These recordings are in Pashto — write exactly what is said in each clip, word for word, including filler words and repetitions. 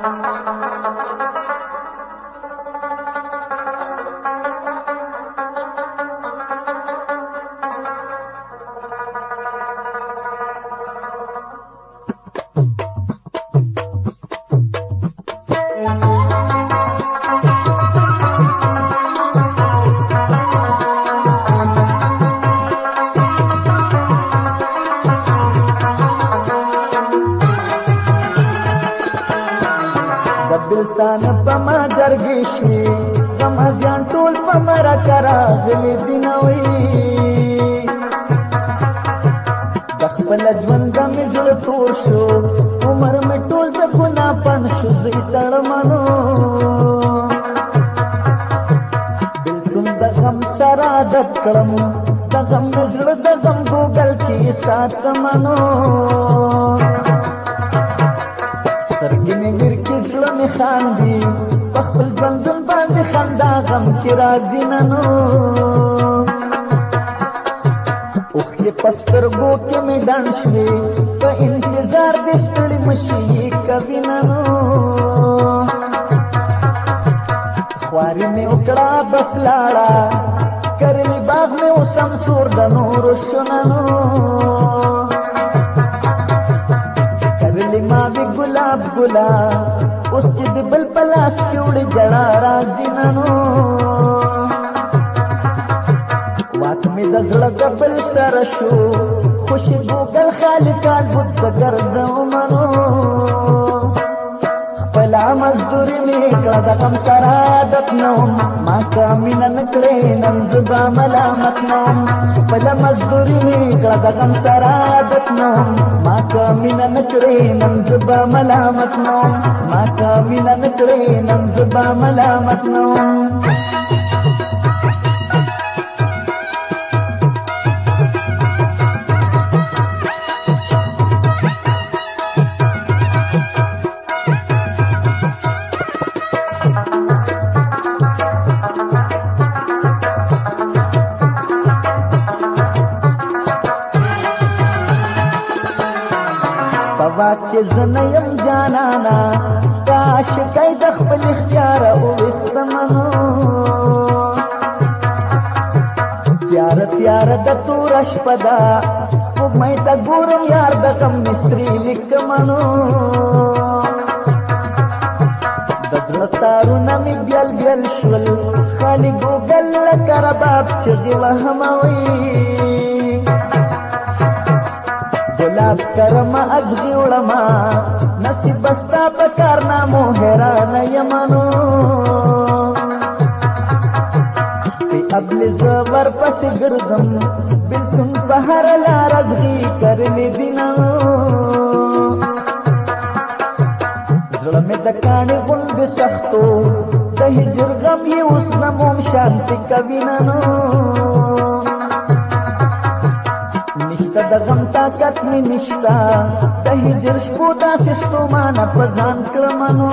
بلتان پما جرگی شوی غمازیان ټول پمرا کرا غلی دینوی دخپل ژوند می جوړ تور شو عمر می ټول د ګنا پن شو زی تړمنو بلتون د غم سره عادت کړم د غم زړه د غم ګوګل کې ساتمنو سترګې مې ګرکې زړه مې خاندي په خپل ژوندون باندې خندا غم کې راځي ننو اوښکې په سترګو کې مې ډنډ شوې په انتظار د ستړي مشي کوي ننو خواري مې وکړه بس لاړه کرلي باغ مې اوسم سور د نورو شو ننو گلاب گلاب اوس چې د بل په لاس کې وړي جړا راځي ننو واک مې د زړه د بل سره شو خوشي ګوګل خالقان بوت به ګرځم منو خپله مزدوري مې کړه د غم سره عادت نوم ما که مینه نه کړې نن زه به ملامت نوم خپله مزدوري مې کړه د غم سره عادت نوم ما که مینه نه کړې نن زه به ملامت نوم ما که مینه نه کړې نن زه به ملامت نوم واکه زنه یم جانانا ستا عاشقۍ د خپل اختیاره وویستمنو تیاره تیاره د توره شپه ده سپوږمۍ ته ګورم یار د غم مصري لیکمنو د زړه تارونه مې بیل بیل شول خالي ګوګل لکه رباب چغې وهموي گلاب کرما ازغی وړما نصیب بستا په کارنامو حیرانه یمنو سپی ابل زه ورپسې ګرځم بلتون په هره لار ازغي کرلي دینو زړه مې د کاڼي غوندې سختو د هجر غم یې اوس نه موم شانتي کوي ننو د غم طاقت می نشتا د هجر شپو داسې ستومانه په ځان کړمنو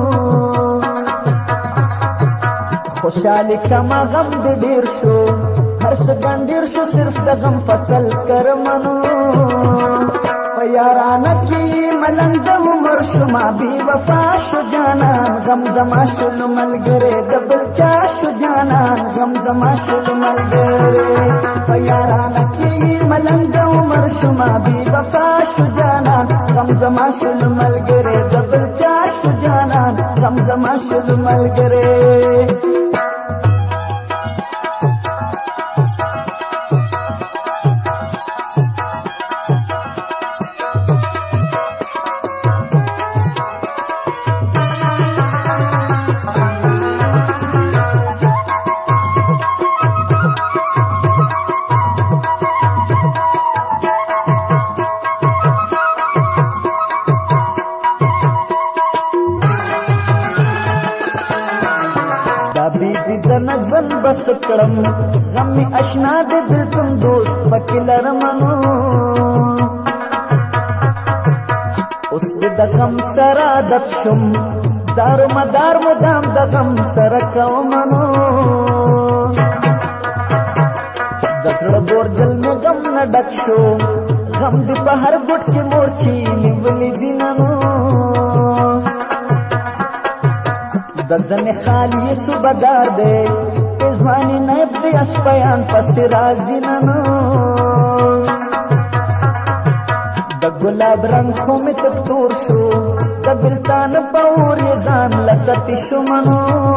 خوشحالي کما غم دې ډېر شو هر څه ګنډېر شو صرف د غم فصل کرمنو په یارانه کې ملنګ د عمر شما بې وفا شو جانان غم زما شلو ملګری د بل چا شو جانان غم زما شلو ملګری په یارانه کې ملنګ د عمر شما بې وفا شو جانان غم زما شلو ملګری د بل چا شو جانان غم زما شلو ملګری بس کړم غم می اشنا دې بلکم دوست پکې لرمنو اوس دې د غم سره عادت شم دار مدار مدام د غم سره کومنو د زړه بورجل مې غم نه ډک شو غم دې په هر ګوټ کې مورچې نیولې دي ننو دزن خالی صوبدار دے ځواني نایب دی اسپیان پس راځي ننو د ګلاب رنگ خو مې تک تور شو د بلتان باور یې ځان لستی شو منو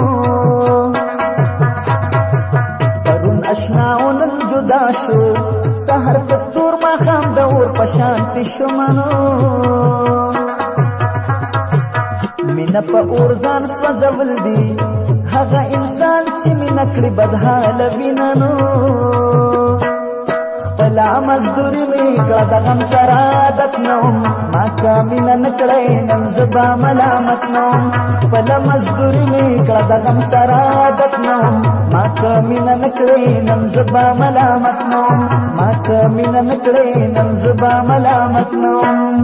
پرون اشنا و نن جدا شو سحر تک تور ماښام د اور په شان پې شو منو مینه په اور ځان سوځول دي هغه انسان چې مینه کړي بدحاله وینه نو خپله مزدوري مې کړه د غم سره عادت نه وم ما که مینه نه کړی نن زه به ملامت نه وم خپله مزدوري مې کړه د غم سره عادت نه وم ما که مینه نه کړی نن زه به ملامت نه وم ما که مینه نه کړی نن زه به ملامت نه وم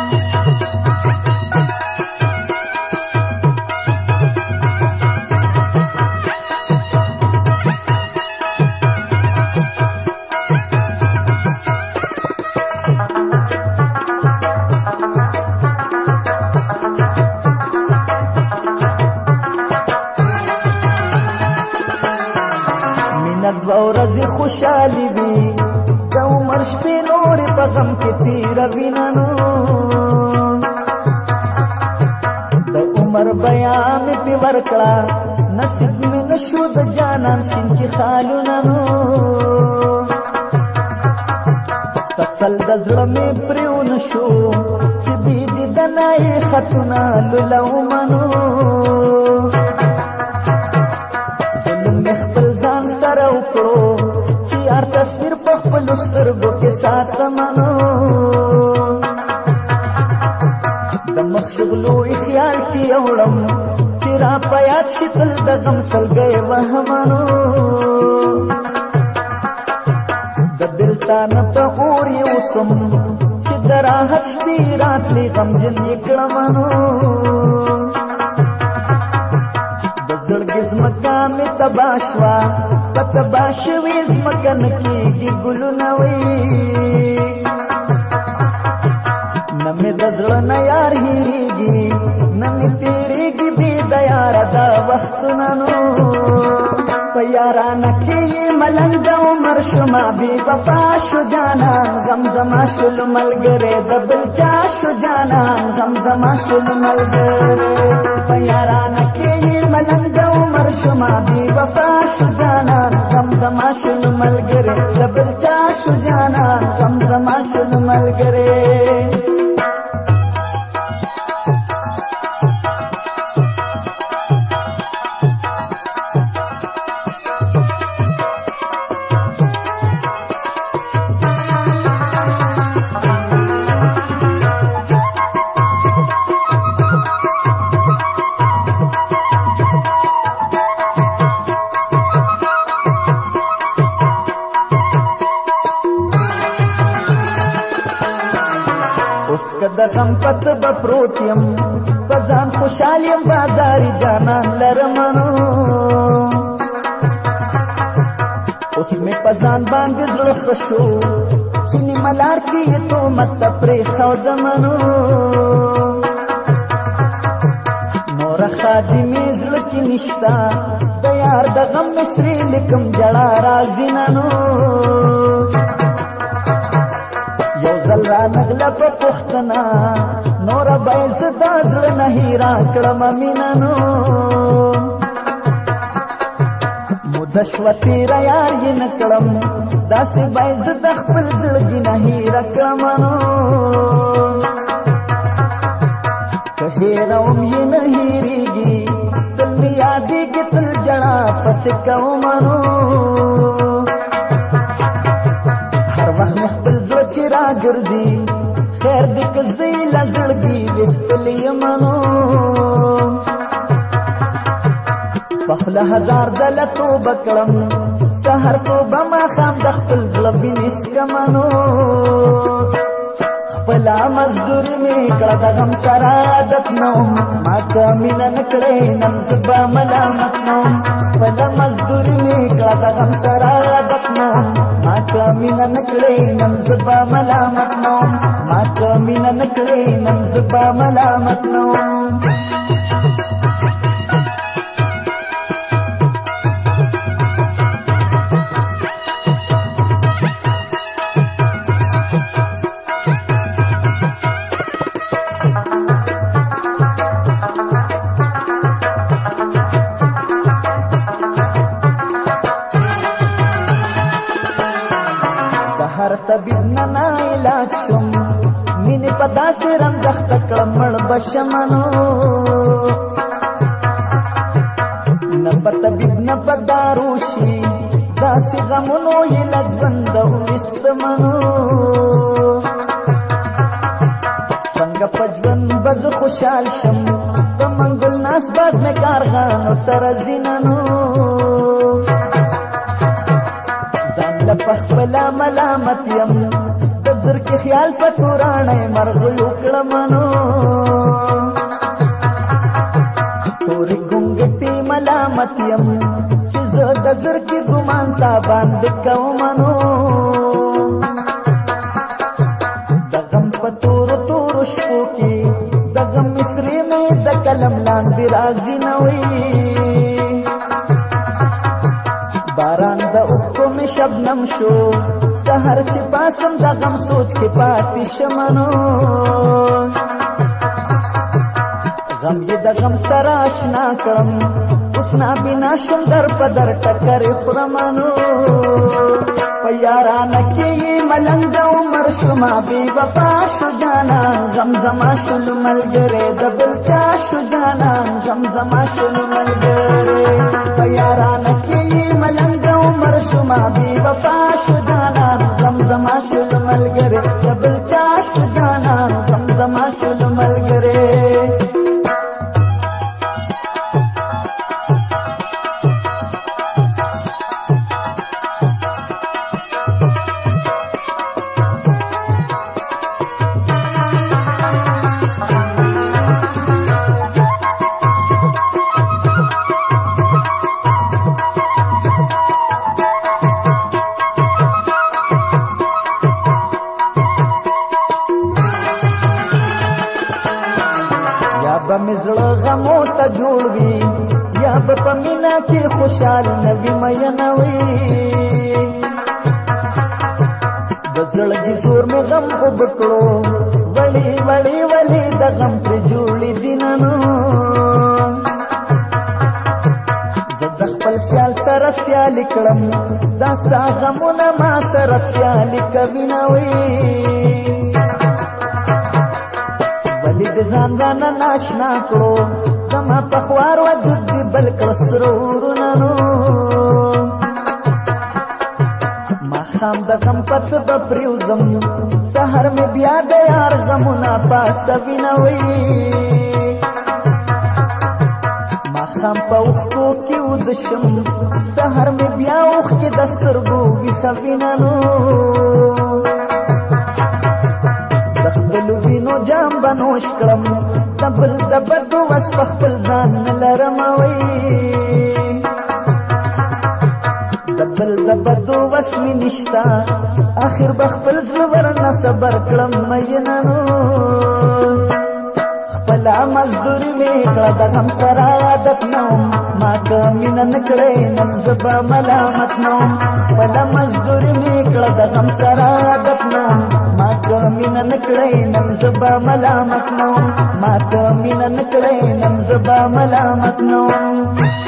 دوه ورځې خوشحالي وي د عمر شپې نورې په غم کې تېروي ننو د عمر بیا مې پې ورکړه نصیب مې نه شو د جانان سین کې خالونه نو تسل د زړه مې پرې ونه شو چې بې دیدنه یې خطونه لولو منو چې هر تصویر په خپلو سترګو کې ساتمنو د مخ شغلوی خیال کې اوړم چې را په یاد شي تل د غم سلګۍ وهمنو د بېلتانه په اور یې اوسم چې د راحت شپې راتلې غمجن یې کړمنو د زړګي ځمکه مې تباه شوه په تباه شوې ځمکه نه کېږي ګلونه وي نه مې د زړه نه یار هېرېږي نه مې تېرېږي بې د یاره دا وختونه نو په یارانه کې یې ملنګ د عمر شومه بې وفا شو جانان غم زما شولو ملګری د بل چا شو جانان غم زما شولو ملګری په یارانه کې یې ملنګ د عمر شومه بې وفا شو جانان غم زما شولو ملګری د بل چا شو جانان غم زما شولو ملګری اوس که د غم پته به پروت یم په ځان خوشحال یم بازاري جانان لرمنو اوس مې په ځان باندې زړه ښه شو چې نیمه لار کې یې تهمت ته پرېښودمنو نوره ښادي مې زړه کې نشته د یار د غم مې سرې لیکم ژړا راځي ننو یو ځل را نغله په پوښتنه نوره باید زه دا زړه نه هېره کړمه مینه نو موده شوه تېره یار یې نه کړم داسې باید زه د خپل زړګي نه هېره کړمه نو که هېروم یې نه هېرېږي تل مې یادېږي تل ژړا پسې کومه نو هر وخت مې خپل زړه چې راګرځي خیر دې که زه یې له زړګي ویستلی یمه نو په خوله هزار ځله توبه کړم سهر توبه ماښام د خپل زړه وینې څکمه نو خپله مزدوري مې کړه د غم سره عادت نه وم ما که مینه نه کړی نن زه به ملامت نه وم خپله مزدوري مې کړه د غم سره عادت نه وم ما که مینه نه کړی نن زه به ملامت نه وم ما که مینه نه کړی نن زه به ملامت نه وم شمنو نبا طبیب نبا داروشی داسی غمونو یې لګوند او استمنو څنګه په ژوند به زه خوشحال شم په منګل ناس باد مې کارغانو سره زیننو ځان له پخپله ملامت یم د زر کې خیال په تورانۍ مرغیو کړمنو تورې ګونګټې ملامت یم چې زه د زر کې ګمان تا باندې کومنو د غم په تورو تورو شپو کې د غم مصرې مې د قلم لاندې راځي نه وي باران د اوښکو مې شبنم شو سحر چې پاسم د غم سوچ کې پاتې شمنو غم یې د غم سره اشنا کړم اوس نابینا شم در په در ټکرې خورمنو په یارانه کې یې ملنګ عمر شوما بې وفا شو جانان غم زما شول ملګری د بل چا شو جانان غم زما شول ملګری په یارانه کې یې ملنګ عمر شوما بې وفا شو جانان غم زما شول ملګری د بل چا شو جانان غم زما شول ملګری به مې زړه غمو ته جوړ وي یا به په مینه کې خوشحال نه وي مینه وي د زړګي زور مې غم اوبه کړو وړي وړي ولې د غم پرې جوړې دي ننو زه د خپل سیال سره سیالي کړم دا ستا غمونه ما سره سیالي کوي نه وي د ځان رانه ناشنا کړو زما په خوار وجود دې بل کړه سره ورونو ماښام د غم پس به پرېوځم سهار مې بیا د یار غمونه پاسوي نه وي ماښام په اوښکو کې وده شم سهار مې بیا اوښکې د سترګو ویښوي ننو وینو جام بنوش کړم د بل د بدو وس په خپل ځان نه لرم وی د بل د بدو وس مې نشته آخر به خپل زړه ورنه صبر کړم میننو خپله مزدوري مې کړه د غم سره عادت نوم ما که مینه نه کړې نن زه به ملامت نوم خپله مزدوري مې کړه د غم سره عادت نوم ما که مینه نه کړې نن زه به ملامت نوم ما که مینه نه کړې نن زه به ملامت نوم